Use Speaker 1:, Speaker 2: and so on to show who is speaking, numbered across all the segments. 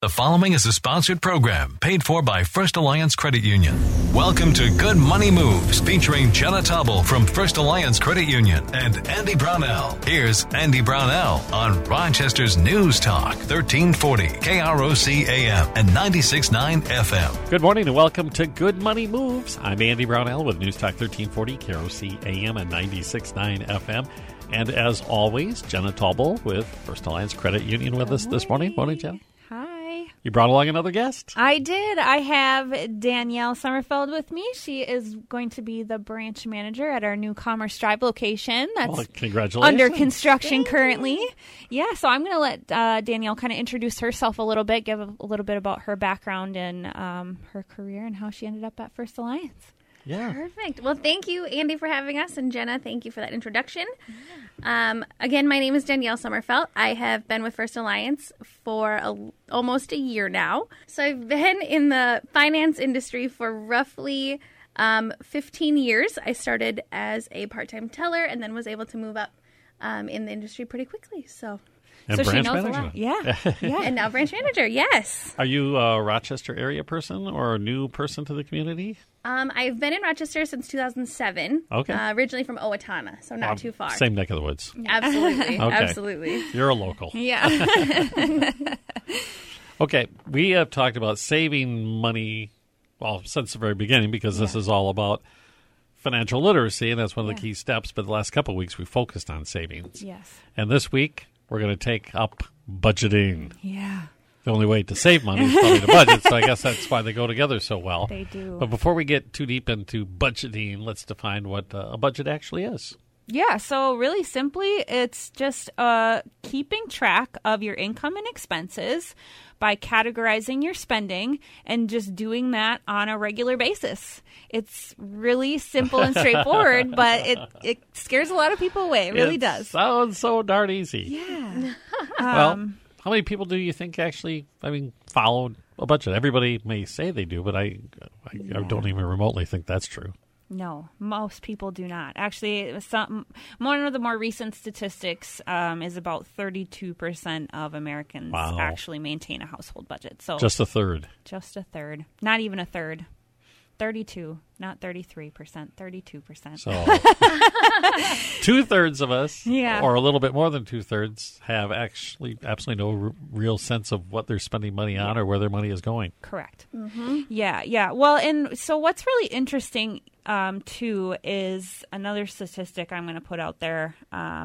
Speaker 1: The following is a sponsored program paid for by First Alliance Credit Union. Welcome to Good Money Moves, featuring Jenna Tauble from First Alliance Credit Union and Andy Brownell. Here's Andy Brownell on Rochester's News Talk, 1340 KROC AM and 96.9 FM.
Speaker 2: Good morning and welcome to Good Money Moves. I'm Andy Brownell with News Talk 1340 KROC AM and 96.9 FM. And as always, Jenna Tauble with First Alliance Credit Union with us this morning. Morning, Jenna.
Speaker 3: Hi.
Speaker 2: You brought along another guest?
Speaker 3: I did. I have Danielle Sommerfeld with me. She is going to be the branch manager at our new Commerce Drive location. That's
Speaker 2: congratulations.
Speaker 3: Under construction currently. Yeah, so I'm going to let Danielle kind of introduce herself a little bit, give a little bit about her background and her career and how she ended up at First Alliance.
Speaker 2: Yeah.
Speaker 4: Perfect. Well, thank you, Andy, for having us. And Jenna, thank you for that introduction. Again, my name is Danielle Sommerfeld. I have been with First Alliance for almost a year now. So I've been in the finance industry for roughly 15 years. I started as a part-time teller and then was able to move up in the industry pretty quickly. So
Speaker 2: And
Speaker 3: she
Speaker 2: branch
Speaker 3: knows
Speaker 2: manager.
Speaker 3: a lot. Yeah. Yeah.
Speaker 4: And now branch manager, yes.
Speaker 2: Are you a Rochester area person or a new person to the community?
Speaker 4: I've been in Rochester since 2007.
Speaker 2: Okay.
Speaker 4: Originally from Owatonna, so not too far.
Speaker 2: Same neck of the woods.
Speaker 4: Absolutely.
Speaker 2: Okay.
Speaker 4: Absolutely.
Speaker 2: You're a local.
Speaker 3: Yeah.
Speaker 2: Okay, we have talked about saving money, well, since the very beginning, because this is all about financial literacy, and that's one of the key steps. But the last couple of weeks, we focused on savings.
Speaker 3: Yes.
Speaker 2: And this week, we're going to take up budgeting.
Speaker 3: Yeah.
Speaker 2: The only way to save money is probably to budget, so I guess that's why they go together so well.
Speaker 3: They do.
Speaker 2: But before we get too deep into budgeting, let's define what a budget actually is.
Speaker 3: Yeah, so really simply, it's just keeping track of your income and expenses by categorizing your spending and just doing that on a regular basis. It's really simple and straightforward, but it scares a lot of people away. It really does.
Speaker 2: Sounds so darn easy.
Speaker 3: Yeah.
Speaker 2: Well, how many people do you think actually, follow a budget? Everybody may say they do, but I don't even remotely think that's true.
Speaker 3: No, most people do not. Actually, one of the more recent statistics is about 32% of Americans actually maintain a household budget. So
Speaker 2: just a third.
Speaker 3: Just a third. Not even a third. 32, not 33%, 32%.
Speaker 2: So 2/3 of us, or a little bit more than 2/3, have actually absolutely no real sense of what they're spending money on or where their money is going.
Speaker 3: Correct. Mm-hmm. Yeah. Well, and so what's really interesting, too, is another statistic I'm going to put out there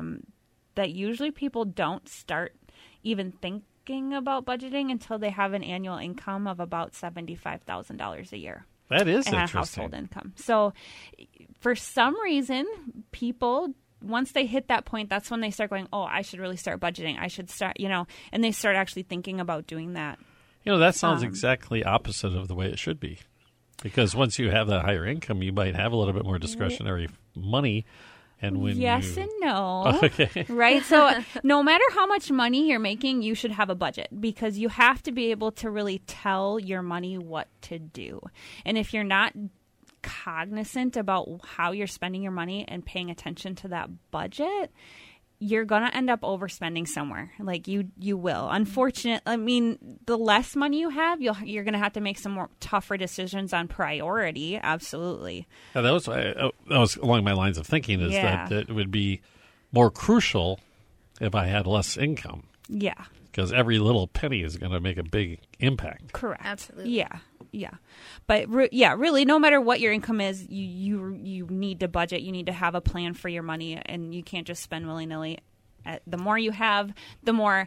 Speaker 3: that usually people don't start even thinking about budgeting until they have an annual income of about $75,000 a year.
Speaker 2: That is
Speaker 3: and
Speaker 2: interesting.
Speaker 3: A household income. So for some reason, people, once they hit that point, that's when they start going, oh, I should really start budgeting. I should start, and they start actually thinking about doing that.
Speaker 2: That sounds exactly opposite of the way it should be. Because once you have that higher income, you might have a little bit more discretionary money. And when
Speaker 3: yes and no.
Speaker 2: Okay.
Speaker 3: Right? So no matter how much money you're making, you should have a budget because you have to be able to really tell your money what to do. And if you're not cognizant about how you're spending your money and paying attention to that budget, you're going to end up overspending somewhere. Like you will. Unfortunately, the less money you have, you're going to have to make some more tougher decisions on priority. Absolutely.
Speaker 2: Yeah, that was along my lines of thinking is that it would be more crucial if I had less income.
Speaker 3: Yeah.
Speaker 2: Because every little penny is going to make a big impact.
Speaker 3: Correct.
Speaker 4: Absolutely.
Speaker 3: Yeah. But really, no matter what your income is, you need to budget. You need to have a plan for your money, and you can't just spend willy-nilly. The more you have, the more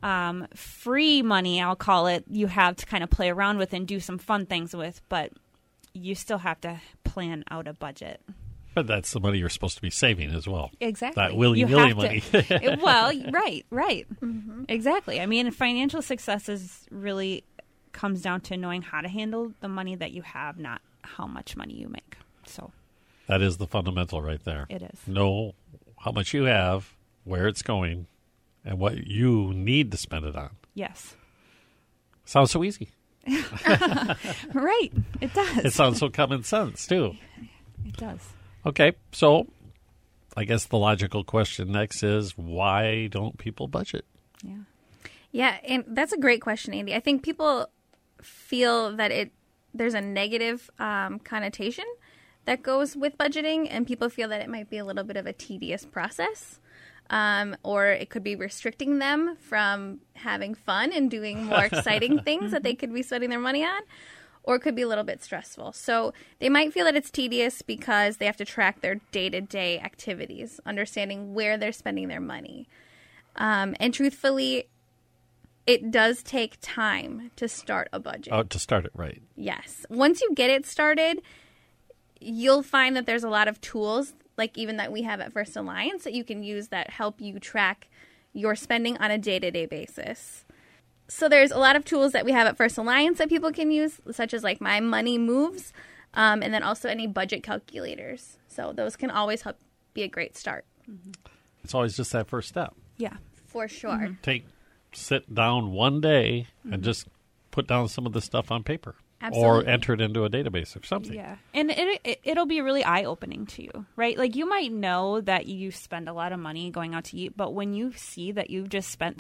Speaker 3: free money, I'll call it, you have to kind of play around with and do some fun things with. But you still have to plan out a budget.
Speaker 2: But that's the money you're supposed to be saving as well.
Speaker 3: Exactly.
Speaker 2: That willy-nilly money.
Speaker 3: Well, right. Mm-hmm. Exactly. Financial success really comes down to knowing how to handle the money that you have, not how much money you make. So
Speaker 2: that is the fundamental right there.
Speaker 3: It is. Know
Speaker 2: how much you have, where it's going, and what you need to spend it on.
Speaker 3: Yes.
Speaker 2: Sounds so easy.
Speaker 3: Right. It does.
Speaker 2: It sounds so common sense, too.
Speaker 3: It does.
Speaker 2: Okay, so I guess the logical question next is, why don't people budget?
Speaker 3: Yeah.
Speaker 4: Yeah, and that's a great question, Andy. I think people feel that there's a negative connotation that goes with budgeting, and people feel that it might be a little bit of a tedious process, or it could be restricting them from having fun and doing more exciting things that they could be spending their money on, or it could be a little bit stressful. So they might feel that it's tedious because they have to track their day-to-day activities, understanding where they're spending their money. And truthfully, it does take time to start a budget.
Speaker 2: Oh, to start it right.
Speaker 4: Yes. Once you get it started, you'll find that there's a lot of tools, like even that we have at First Alliance, that you can use that help you track your spending on a day-to-day basis. So there's a lot of tools that we have at First Alliance that people can use, such as like My Money Moves, and then also any budget calculators. So those can always help be a great start.
Speaker 2: It's always just that first step.
Speaker 3: Yeah.
Speaker 4: For sure.
Speaker 2: Sit down one day and just put down some of the stuff on paper.
Speaker 4: Absolutely.
Speaker 2: Or enter it into a database or something.
Speaker 3: Yeah. And it'll be really eye-opening to you, right? Like, you might know that you spend a lot of money going out to eat, but when you see that you've just spent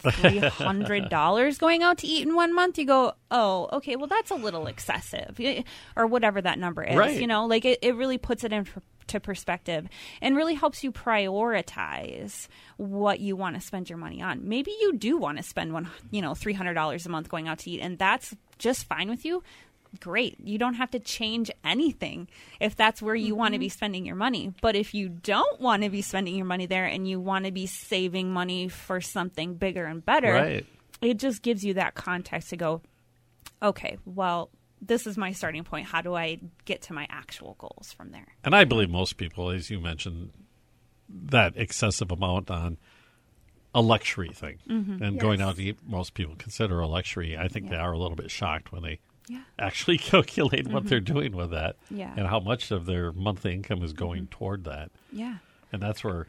Speaker 3: $300 going out to eat in 1 month, you go, oh, okay, well, that's a little excessive, or whatever that number is.
Speaker 2: Right.
Speaker 3: You know, like, it really puts it into perspective and really helps you prioritize what you want to spend your money on. Maybe you do want to spend $300 a month going out to eat, and that's just fine with you. Great. You don't have to change anything if that's where you want to be spending your money. But if you don't want to be spending your money there and you want to be saving money for something bigger and better,
Speaker 2: right,
Speaker 3: it just gives you that context to go, okay, well, this is my starting point. How do I get to my actual goals from there?
Speaker 2: And I believe most people, as you mentioned, that excessive amount on a luxury thing. And going out to eat, most people consider a luxury. I think they are a little bit shocked when they actually calculate what they're doing with that and how much of their monthly income is going toward that.
Speaker 3: Yeah.
Speaker 2: And that's where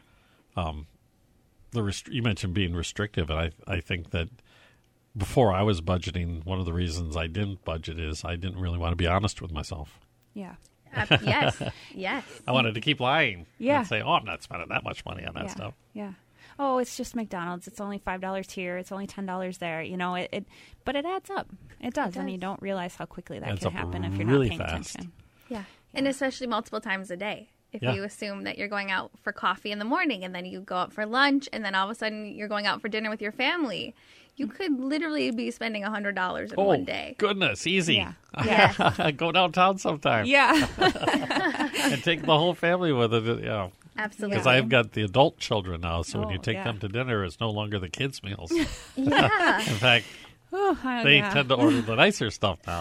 Speaker 2: you mentioned being restrictive. And I think that before I was budgeting, one of the reasons I didn't budget is I didn't really want to be honest with myself.
Speaker 3: Yeah.
Speaker 4: Yes.
Speaker 2: I wanted to keep lying
Speaker 3: Yeah.
Speaker 2: and say, oh, I'm not spending that much money on that stuff.
Speaker 3: Yeah. Oh, it's just McDonald's. It's only $5 here. It's only $10 there. You know, but it adds up. It does. And you don't realize how quickly that
Speaker 2: Adds
Speaker 3: can
Speaker 2: up
Speaker 3: happen if you're
Speaker 2: really
Speaker 3: not paying
Speaker 2: fast.
Speaker 3: attention.
Speaker 4: Yeah. And especially multiple times a day. If you assume that you're going out for coffee in the morning and then you go out for lunch and then all of a sudden you're going out for dinner with your family, you could literally be spending $100 in one day.
Speaker 2: Goodness, easy.
Speaker 3: Yeah.
Speaker 2: Go downtown sometime.
Speaker 3: Yeah.
Speaker 2: And take the whole family with it. You know.
Speaker 4: Absolutely.
Speaker 2: Because I've got the adult children now, so when you take
Speaker 3: yeah.
Speaker 2: them to dinner, it's no longer the kids' meals.
Speaker 4: Yeah.
Speaker 2: In fact, they tend to order the nicer stuff now.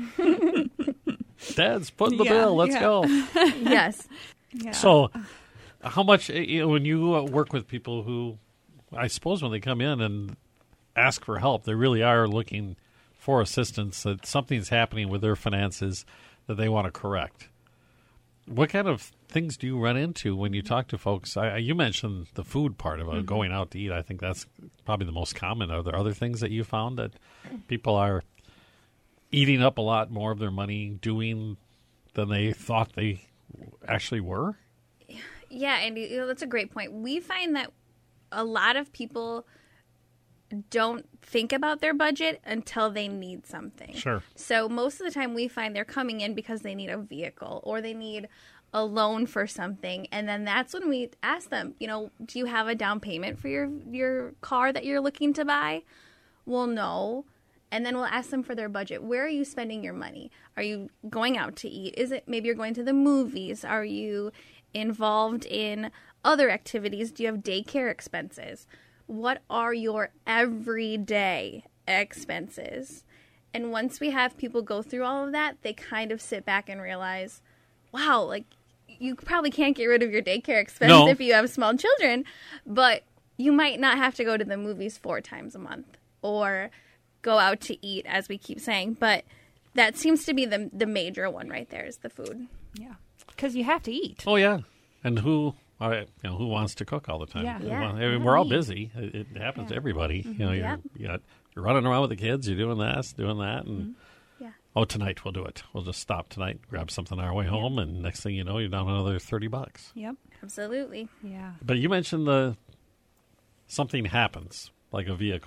Speaker 2: Dad's putting the bill. Let's go.
Speaker 4: Yes.
Speaker 3: Yeah.
Speaker 2: So how much, when you work with people who, I suppose when they come in and ask for help, they really are looking for assistance, that something's happening with their finances that they want to correct. What kind of things do you run into when you talk to folks? You mentioned the food part of it, going out to eat. I think that's probably the most common. Are there other things that you found that people are eating up a lot more of their money doing than they thought they actually were?
Speaker 4: Yeah, Andy, that's a great point. We find that a lot of people don't think about their budget until they need something.
Speaker 2: Sure.
Speaker 4: So most of the time we find they're coming in because they need a vehicle or they need a loan for something. And then that's when we ask them, do you have a down payment for your car that you're looking to buy? Well, no. And then we'll ask them for their budget. Where are you spending your money? Are you going out to eat? Is it maybe you're going to the movies? Are you involved in other activities? Do you have daycare expenses? What are your everyday expenses? And once we have people go through all of that, they kind of sit back and realize, wow, like you probably can't get rid of your daycare expense if you have small children, but you might not have to go to the movies 4 times a month or go out to eat, as we keep saying. But that seems to be the major one right there, is the food.
Speaker 3: Yeah. Because you have to eat.
Speaker 2: Oh, yeah. And who wants to cook all the time?
Speaker 3: Yeah.
Speaker 2: We're all busy. It happens to everybody. You're running around with the kids. You're doing this, doing that, and tonight we'll do it. We'll just stop tonight, grab something on our way home, and next thing you know, you're down another $30.
Speaker 3: Yep.
Speaker 4: Absolutely.
Speaker 3: Yeah.
Speaker 2: But you mentioned something happens, like a vehicle.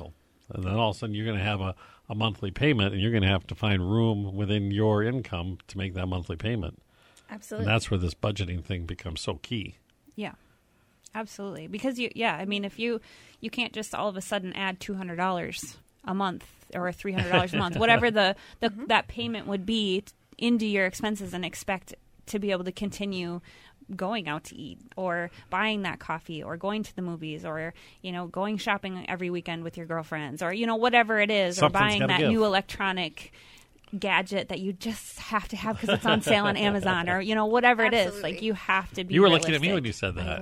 Speaker 2: And then all of a sudden you're going to have a monthly payment, and you're going to have to find room within your income to make that monthly payment.
Speaker 4: Absolutely.
Speaker 2: And that's where this budgeting thing becomes so key.
Speaker 3: Yeah, absolutely. Because if you can't just all of a sudden add $200 a month or $300 a month, whatever that payment would be into your expenses, and expect to be able to continue going out to eat or buying that coffee or going to the movies or, going shopping every weekend with your girlfriends or, whatever it is,
Speaker 2: Something's
Speaker 3: or buying
Speaker 2: gotta
Speaker 3: that
Speaker 2: give.
Speaker 3: new electronic gadget that you just have to have because it's on sale on Amazon or, whatever it is.
Speaker 4: Absolutely.
Speaker 3: Like, you have to be
Speaker 2: You were
Speaker 3: realistic.
Speaker 2: looking at me when you said
Speaker 3: I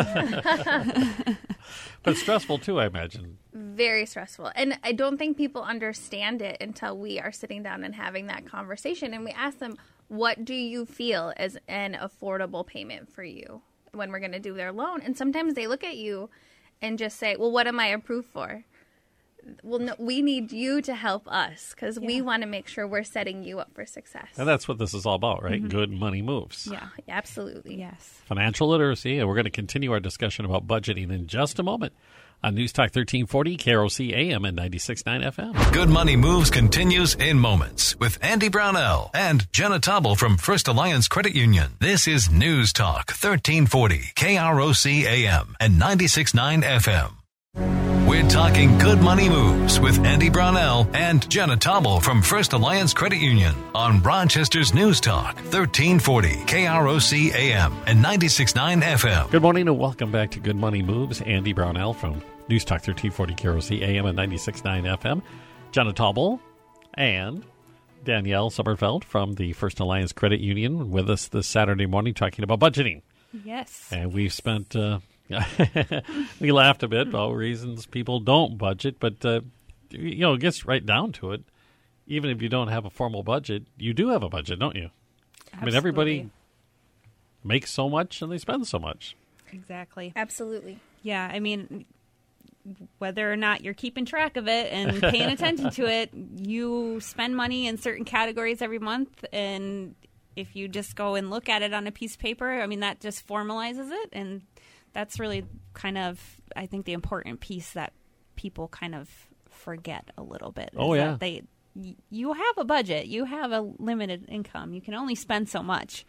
Speaker 2: that.
Speaker 3: was.
Speaker 2: But it's stressful too, I imagine.
Speaker 4: Very stressful. And I don't think people understand it until we are sitting down and having that conversation. And we ask them, what do you feel is an affordable payment for you when we're going to do their loan? And sometimes they look at you and just say, well, what am I approved for? Well, no, we need you to help us because we want to make sure we're setting you up for success.
Speaker 2: And that's what this is all about, right? Good money moves.
Speaker 3: Yeah.
Speaker 4: Absolutely.
Speaker 3: Yes.
Speaker 2: Financial literacy. And we're going to continue our discussion about budgeting in just a moment on News Talk 1340, KROC AM and 96.9 FM.
Speaker 1: Good Money Moves continues in moments with Andy Brownell and Jenna Tobble from First Alliance Credit Union. This is News Talk 1340, KROC AM and 96.9 FM. We're talking good money moves with Andy Brownell and Jenna Tobble from First Alliance Credit Union on Rochester's News Talk 1340, KROC AM and 96.9 FM.
Speaker 2: Good morning and welcome back to Good Money Moves. Andy Brownell from News Talk 1340, KROC AM and 96.9 FM. Jenna Tobble and Danielle Sommerfeld from the First Alliance Credit Union with us this Saturday morning talking about budgeting.
Speaker 3: Yes.
Speaker 2: And we've spent... we laughed a bit about reasons people don't budget, but it gets right down to it. Even if you don't have a formal budget, you do have a budget, don't you? I mean, everybody makes so much and they spend so much.
Speaker 3: Exactly.
Speaker 4: Absolutely.
Speaker 3: Yeah, I mean, whether or not you're keeping track of it and paying attention to it, you spend money in certain categories every month, and if you just go and look at it on a piece of paper, I mean, that just formalizes it, and that's really kind of, I think, the important piece that people kind of forget a little bit.
Speaker 2: Oh, yeah.
Speaker 3: That you have a budget. You have a limited income. You can only spend so much.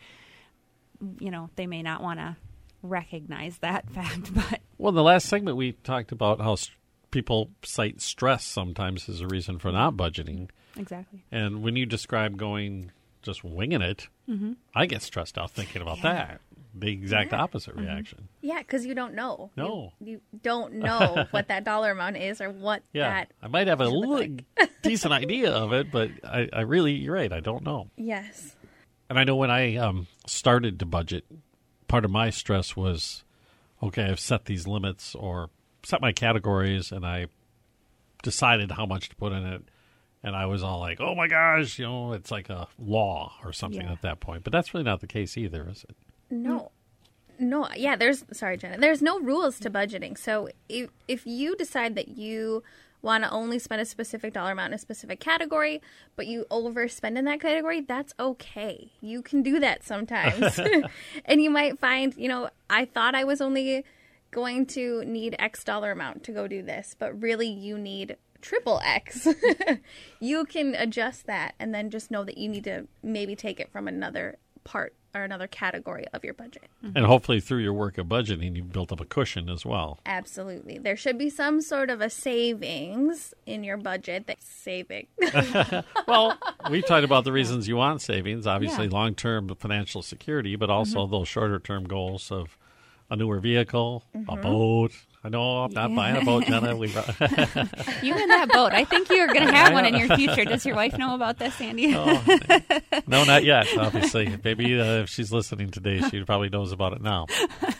Speaker 3: They may not want to recognize that fact, but...
Speaker 2: Well, in the last segment, we talked about how people cite stress sometimes as a reason for not budgeting.
Speaker 3: Exactly.
Speaker 2: And when you describe just winging it, I get stressed out thinking about that. The exact opposite reaction.
Speaker 4: Yeah, because you don't know.
Speaker 2: No.
Speaker 4: You don't know what that dollar amount is or what that...
Speaker 2: I might have a decent idea of it, but I really, you're right, I don't know.
Speaker 4: Yes.
Speaker 2: And I know when I started to budget, part of my stress was, okay, I've set these limits or set my categories, and I decided how much to put in it. And I was all like, oh, my gosh, it's like a law or something at that point. But that's really not the case either, is it?
Speaker 4: No. Yeah, sorry, Jenna. There's no rules to budgeting. So if you decide that you want to only spend a specific dollar amount in a specific category, but you overspend in that category, that's okay. You can do that sometimes. And you might find, I thought I was only going to need X dollar amount to go do this, but really you need triple X. You can adjust that and then just know that you need to maybe take it from another part or another category of your budget.
Speaker 2: And hopefully through your work of budgeting, you've built up a cushion as well.
Speaker 4: Absolutely. There should be some sort of a savings in your budget that's saving.
Speaker 2: Well, we talked about the reasons you want savings, obviously long-term financial security, but also those shorter-term goals of a newer vehicle, a boat. I know I'm not buying a boat, Jenna.
Speaker 3: You and that boat. I think you're going to have one in your future. Does your wife know about this, Andy?
Speaker 2: No, not yet, obviously. Maybe if she's listening today, she probably knows about it now.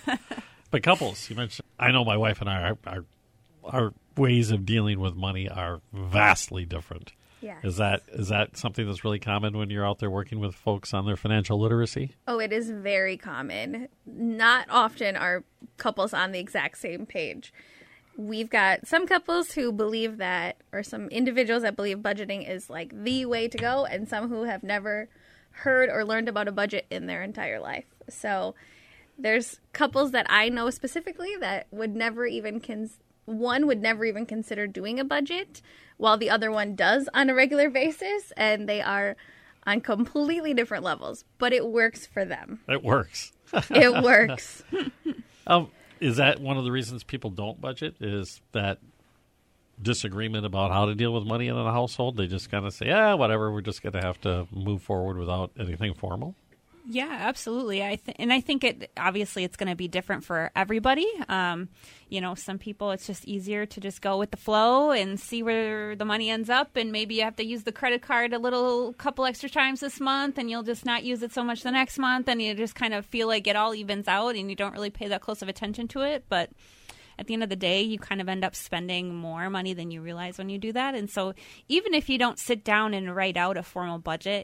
Speaker 2: But couples, you mentioned, I know my wife and I, our ways of dealing with money are vastly different.
Speaker 4: Yes.
Speaker 2: Is that something that's really common when you're out there working with folks on their financial literacy?
Speaker 4: Oh, it is very common. Not often are couples on the exact same page. We've got some couples who believe that, or some individuals that believe budgeting is like the way to go, and some who have never heard or learned about a budget in their entire life. So there's couples that I know specifically that would never even one would never even consider doing a budget, while the other one does on a regular basis, and they are on completely different levels. But it works for them.
Speaker 2: It works.
Speaker 4: It works.
Speaker 2: Is that one of the reasons people don't budget? Is that disagreement about how to deal with money in a household? They just kind of say, yeah, whatever, we're just going to have to move forward without anything formal?
Speaker 3: Yeah, absolutely. I think it obviously it's going to be different for everybody. Some people it's just easier to just go with the flow and see where the money ends up, and maybe you have to use the credit card a couple extra times this month, and you'll just not use it so much the next month, and you just kind of feel like it all evens out, and you don't really pay that close of attention to it. But at the end of the day, you kind of end up spending more money than you realize when you do that. And so even if you don't sit down and write out a formal budget,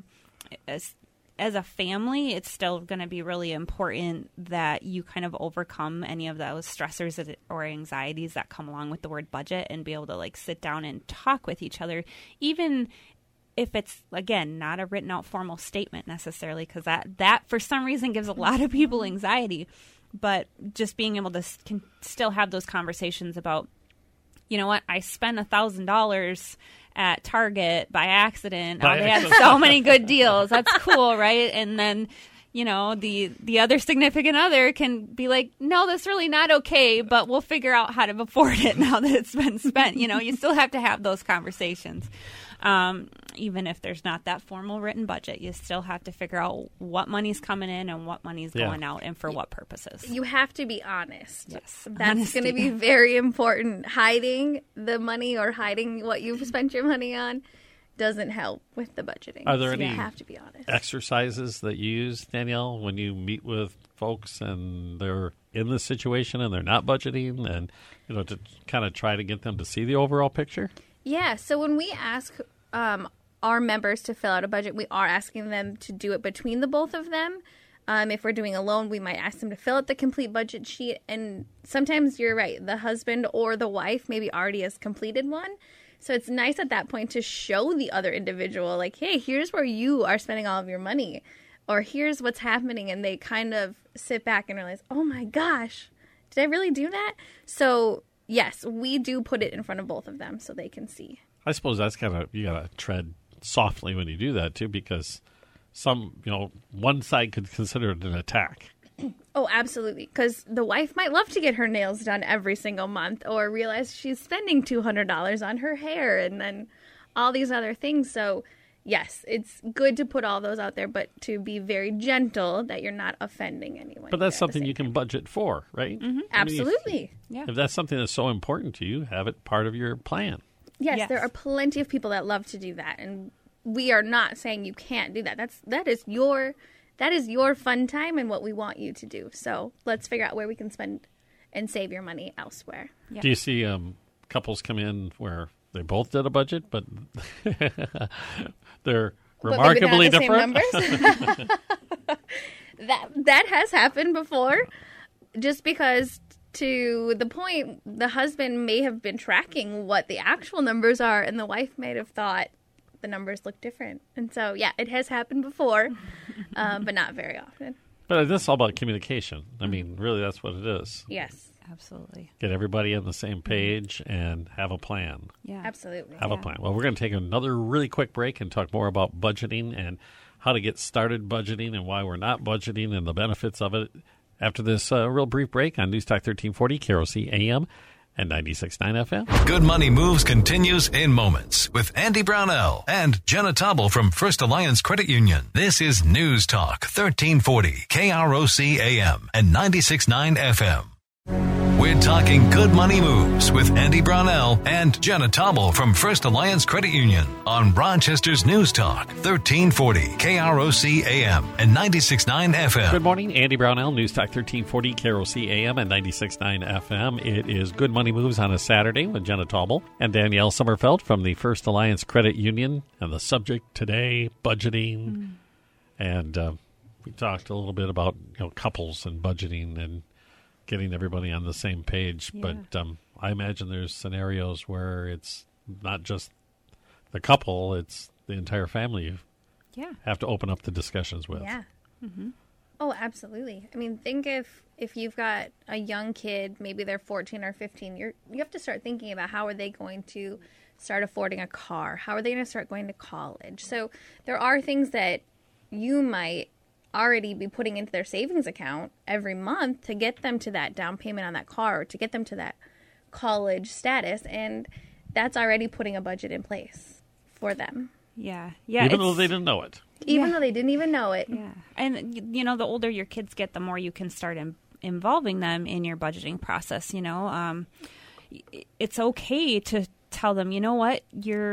Speaker 3: as a family, it's still going to be really important that you kind of overcome any of those stressors or anxieties that come along with the word budget, and be able to sit down and talk with each other, even if it's, again, not a written out formal statement necessarily, because that for some reason gives a lot of people anxiety. But just being able to can still have those conversations about, you know what, I spent $1,000 at Target by accident. Oh, they had so many good deals. That's cool, right? And then, the other significant other can be like, no, that's really not okay, but we'll figure out how to afford it now that it's been spent. You still have to have those conversations. Even if there's not that formal written budget, you still have to figure out what money's coming in and what money's going out and for what purposes.
Speaker 4: You have to be honest.
Speaker 3: Yes.
Speaker 4: That's going to be very important. Hiding the money or hiding what you've spent your money on doesn't help with the budgeting.
Speaker 2: Are there any
Speaker 4: you have to be honest.
Speaker 2: exercises that you use, Danielle, when you meet with folks and they're in this situation and they're not budgeting, and to kind of try to get them to see the overall picture?
Speaker 4: Yeah, so when we ask our members to fill out a budget, we are asking them to do it between the both of them. If we're doing a loan, we might ask them to fill out the complete budget sheet. And sometimes you're right, the husband or the wife maybe already has completed one. So it's nice at that point to show the other individual, like, hey, here's where you are spending all of your money, or here's what's happening. And they kind of sit back and realize, oh my gosh, did I really do that? So yes, we do put it in front of both of them so they can see.
Speaker 2: I suppose that's you got to tread softly when you do that too, because one side could consider it an attack.
Speaker 4: Oh, absolutely. Because the wife might love to get her nails done every single month, or realize she's spending $200 on her hair and then all these other things. So yes, it's good to put all those out there, but to be very gentle that you're not offending anyone.
Speaker 2: But that's something you can budget for, right?
Speaker 4: Mm-hmm. Absolutely.
Speaker 2: If that's something that's so important to you, have it part of your plan.
Speaker 4: Yes, there are plenty of people that love to do that, and we are not saying you can't do that. That is your fun time and what we want you to do. So let's figure out where we can spend and save your money elsewhere.
Speaker 2: Yeah. Do you see couples come in where they both did a budget, but they're remarkably different?
Speaker 4: That has happened before, just because, to the point, the husband may have been tracking what the actual numbers are, and the wife might have thought the numbers look different. And so, yeah, it has happened before, but not very often.
Speaker 2: But this is all about communication. I mean, really, that's what it is.
Speaker 4: Yes.
Speaker 3: Absolutely.
Speaker 2: Get everybody on the same page and have a plan.
Speaker 3: Yeah.
Speaker 4: Absolutely.
Speaker 2: Have a plan. Well, we're going to take another really quick break and talk more about budgeting and how to get started budgeting and why we're not budgeting and the benefits of it after this real brief break on News Talk 1340, KROC AM and 96.9 FM.
Speaker 1: Good Money Moves continues in moments with Andy Brownell and Jenna Tobble from First Alliance Credit Union. This is News Talk 1340, KROC AM and 96.9 FM. We're talking good money moves with Andy Brownell and Jenna Tobble from First Alliance Credit Union on Rochester's News Talk 1340 KROC AM and 96.9 FM.
Speaker 2: Good morning, Andy Brownell, News Talk 1340 KROC AM and 96.9 FM. It is Good Money Moves on a Saturday with Jenna Tobble and Danielle Sommerfeld from the First Alliance Credit Union. And the subject today, budgeting. And we talked a little bit about couples and budgeting and getting everybody on the same page. Yeah. But I imagine there's scenarios where it's not just the couple, it's the entire family you have to open up the discussions with.
Speaker 4: Yeah. Mm-hmm. Oh, absolutely. I mean, think if you've got a young kid, maybe they're 14 or 15, you have to start thinking about how are they going to start affording a car? How are they going to start going to college? So there are things that you might already be putting into their savings account every month to get them to that down payment on that car, or to get them to that college status, and that's already putting a budget in place for them.
Speaker 3: Yeah. Yeah.
Speaker 2: Even though they didn't know it.
Speaker 4: Even though they didn't even know it.
Speaker 3: Yeah. And, you know, the older your kids get, the more you can start involving them in your budgeting process. You know, it's okay to tell them, you know what,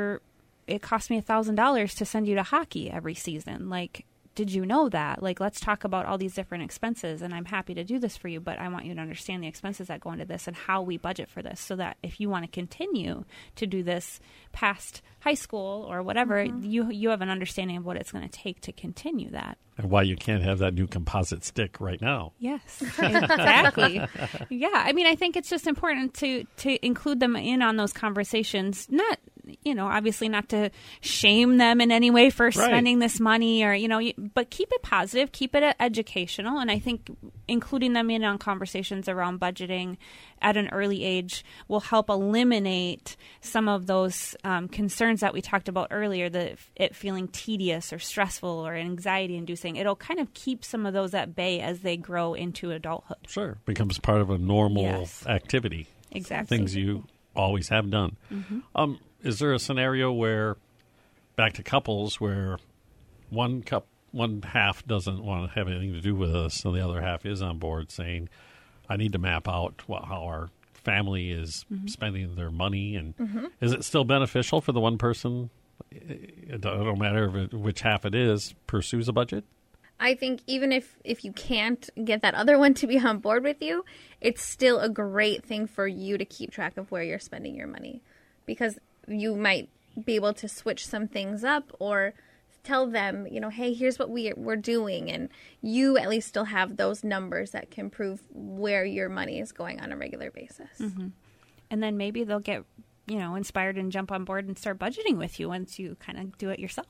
Speaker 3: it cost me $1,000 to send you to hockey every season. Like, did you know that? Like, let's talk about all these different expenses, and I'm happy to do this for you, but I want you to understand the expenses that go into this and how we budget for this, so that if you want to continue to do this past high school or whatever, you have an understanding of what it's going to take to continue that.
Speaker 2: And why you can't have that new composite stick right now.
Speaker 3: Yes, exactly. Yeah, I mean, I think it's just important to include them in on those conversations, not, you know, obviously not to shame them in any way for spending this money, or, you know, but keep it positive, keep it educational. And I think including them in on conversations around budgeting at an early age will help eliminate some of those concerns that we talked about earlier, it feeling tedious or stressful or anxiety inducing. It'll kind of keep some of those at bay as they grow into adulthood.
Speaker 2: Sure. Becomes part of a normal activity.
Speaker 3: Exactly.
Speaker 2: Things you always have done. Mm-hmm. Is there a scenario where, back to couples, where one half doesn't want to have anything to do with us, and the other half is on board saying, I need to map out how our family is spending their money, and is it still beneficial for the one person, it don't matter which half it is, pursues a budget?
Speaker 4: I think even if you can't get that other one to be on board with you, it's still a great thing for you to keep track of where you're spending your money, because you might be able to switch some things up or tell them, you know, hey, here's what we're doing, and you at least still have those numbers that can prove where your money is going on a regular basis. Mm-hmm.
Speaker 3: And then maybe they'll get, you know, inspired and jump on board and start budgeting with you once you kind of do it yourself.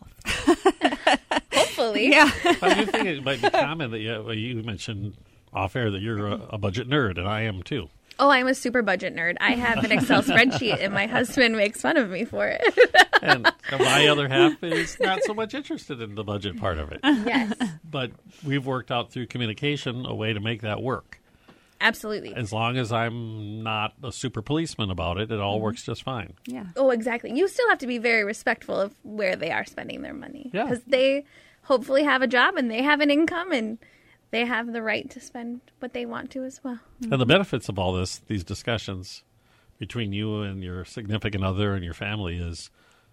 Speaker 4: Hopefully.
Speaker 3: Yeah.
Speaker 2: I do think it might be common that you mentioned off air that you're a budget nerd, and I am too.
Speaker 4: Oh, I'm a super budget nerd. I have an Excel spreadsheet, and my husband makes fun of me for it.
Speaker 2: And my other half is not so much interested in the budget part of it.
Speaker 4: Yes.
Speaker 2: But we've worked out through communication a way to make that work.
Speaker 4: Absolutely.
Speaker 2: As long as I'm not a super policeman about it, it all works just fine.
Speaker 3: Yeah.
Speaker 4: Oh, exactly. You still have to be very respectful of where they are spending their money.
Speaker 2: Yeah.
Speaker 4: Because they hopefully have a job, and they have an income, and they have the right to spend what they want to as well.
Speaker 2: And the benefits of all these discussions between you and your significant other and your family is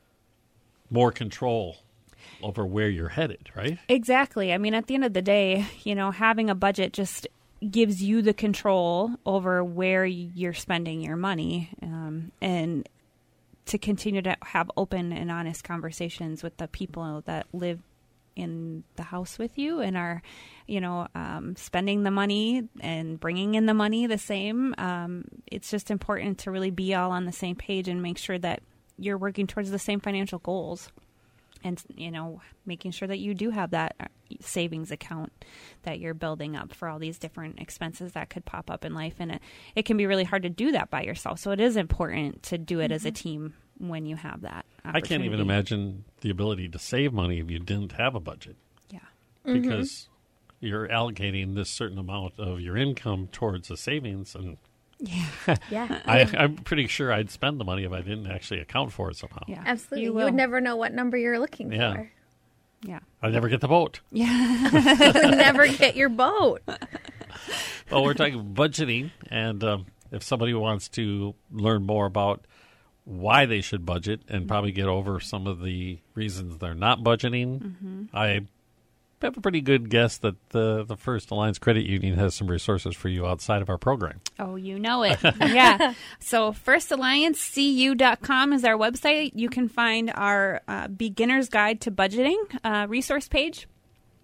Speaker 2: more control over where you're headed, right?
Speaker 3: Exactly. I mean, at the end of the day, you know, having a budget just gives you the control over where you're spending your money, and to continue to have open and honest conversations with the people that live in the house with you and are, you know, spending the money and bringing in the money the same. It's just important to really be all on the same page and make sure that you're working towards the same financial goals, and, you know, making sure that you do have that savings account that you're building up for all these different expenses that could pop up in life. And it can be really hard to do that by yourself. So it is important to do it as a team when you have that opportunity.
Speaker 2: I can't even imagine the ability to save money if you didn't have a budget.
Speaker 3: Yeah.
Speaker 2: Because you're allocating this certain amount of your income towards a savings, and
Speaker 4: Yeah.
Speaker 2: I'm pretty sure I'd spend the money if I didn't actually account for it somehow.
Speaker 3: Yeah.
Speaker 4: Absolutely. You
Speaker 3: will.
Speaker 4: would never know what number you're looking for.
Speaker 3: Yeah.
Speaker 2: I'd never get the boat.
Speaker 3: Yeah.
Speaker 4: You would never get your boat.
Speaker 2: Well, we're talking budgeting, and if somebody wants to learn more about why they should budget and probably get over some of the reasons they're not budgeting, I have a pretty good guess that the First Alliance Credit Union has some resources for you outside of our program.
Speaker 3: Oh, you know it. Yeah. So firstalliancecu.com is our website. You can find our Beginner's Guide to Budgeting resource page.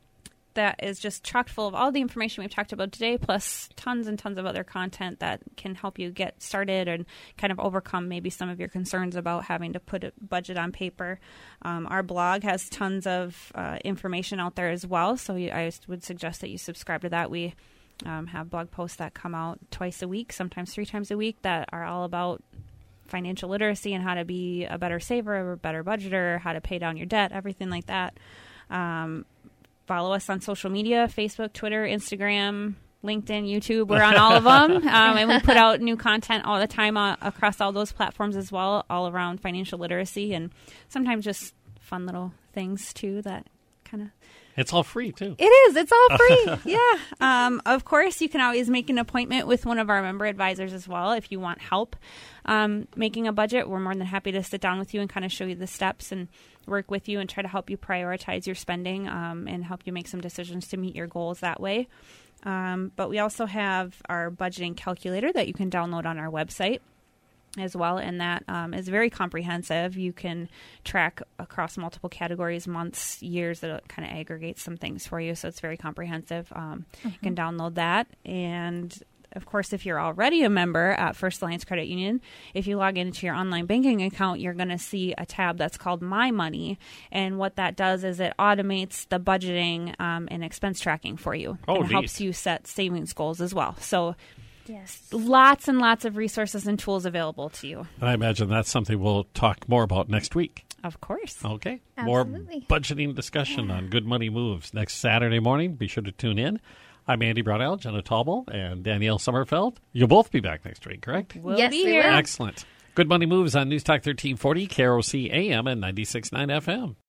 Speaker 3: that is just chock full of all the information we've talked about today, plus tons and tons of other content that can help you get started and kind of overcome maybe some of your concerns about having to put a budget on paper. Our blog has tons of information out there as well, so I would suggest that you subscribe to that. We have blog posts that come out twice a week, sometimes 3 times a week, that are all about financial literacy and how to be a better saver, a better budgeter, how to pay down your debt, everything like that. Follow us on social media, Facebook, Twitter, Instagram, LinkedIn, YouTube. We're on all of them. And we put out new content all the time across all those platforms as well, all around financial literacy and sometimes just fun little things, too, that kind of...
Speaker 2: It's all free, too.
Speaker 3: It is. It's all free. Yeah. Of course, you can always make an appointment with one of our member advisors as well if you want help making a budget. We're more than happy to sit down with you and kind of show you the steps and work with you and try to help you prioritize your spending and help you make some decisions to meet your goals that way. But we also have our budgeting calculator that you can download on our website as well, and that is very comprehensive. You can track across multiple categories, months, years, that kind of aggregates some things for you, so it's very comprehensive. You can download that, and of course, if you're already a member at First Alliance Credit Union, if you log into your online banking account, you're going to see a tab that's called My Money, and what that does is it automates the budgeting and expense tracking for you, and
Speaker 2: neat.
Speaker 3: helps you set savings goals as well. So
Speaker 4: Yes.
Speaker 3: lots and lots of resources and tools available to you.
Speaker 2: And I imagine that's something we'll talk more about next week.
Speaker 3: Of course.
Speaker 2: Okay.
Speaker 4: Absolutely.
Speaker 2: More budgeting discussion on Good Money Moves next Saturday morning. Be sure to tune in. I'm Andy Brownell, Jenna Taubel, and Danielle Sommerfeld. You'll both be back next week, correct?
Speaker 3: We'll
Speaker 4: Yes,
Speaker 3: be
Speaker 4: we
Speaker 3: here.
Speaker 4: will.
Speaker 2: Excellent. Good Money Moves on News Talk 1340, KROC AM and 96.9 FM.